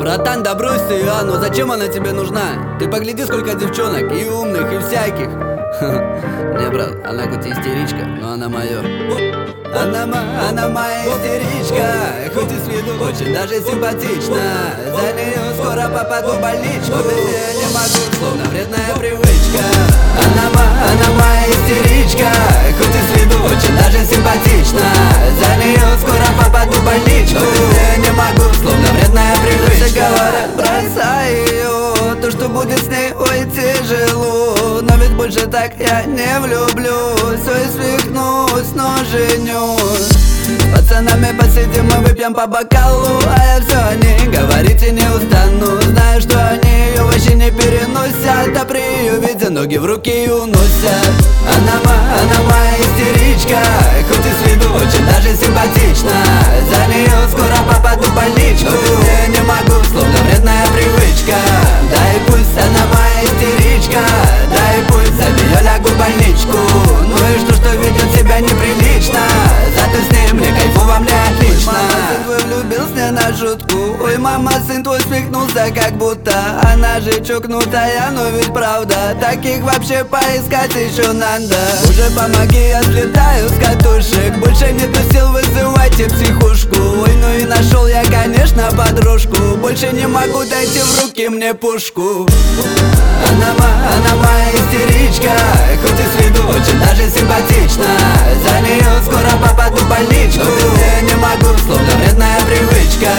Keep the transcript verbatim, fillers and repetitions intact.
Братан, да брось ты, а, ну зачем она тебе нужна? Ты погляди, сколько девчонок, и умных, и всяких. Не, брат, она хоть и истеричка, но она моё. Она, ма, она моя истеричка, хоть и с виду очень даже симпатична. За неё скоро попаду в больничку, без неё не могу, словно вредная привычка. Она, ма, она моя истеричка, хоть и с виду очень даже симпатична. За неё скоро попаду в больничку, без неё не могу, словно вредная привычка. Все говорят, бросай её, то, что будет с ней, ой, тяжело. Но ведь больше так я не влюблюсь, ой, свихнусь, но женюсь. С пацанами посидим и выпьем по бокалу, а я все о ней говорить и не устану. Знаю, что они ее вообще не переносят, а при ее виде ноги в руки уносят. Она, ма, она моя истеричка, хоть и с виду очень даже симпатична. За нее скоро попаду в больничку, без нее не могу, словно вредная привычка. Да и пусть она моя истеричка, да и пусть за нее лягу в больничку. Ну и что, что ведет себя неприлично, зато с ней мне кайфово, мне отлично. Мама, сын твой влюбился на шутку, ой, мама, сын твой свихнулся как будто. Она же чокнутая, но ведь правда, таких вообще поискать еще надо. Уже помоги, я слетаю с катушек, больше нету сил, вызывайте психушку. Ой, ну и нашел я, конечно, подружку, больше не могу, дайте в руки мне пушку. Она, ма, она моя истеричка, хоть и с виду очень даже симпатична. За нее скоро попаду в больничку, без нее не могу, словно вредная привычка.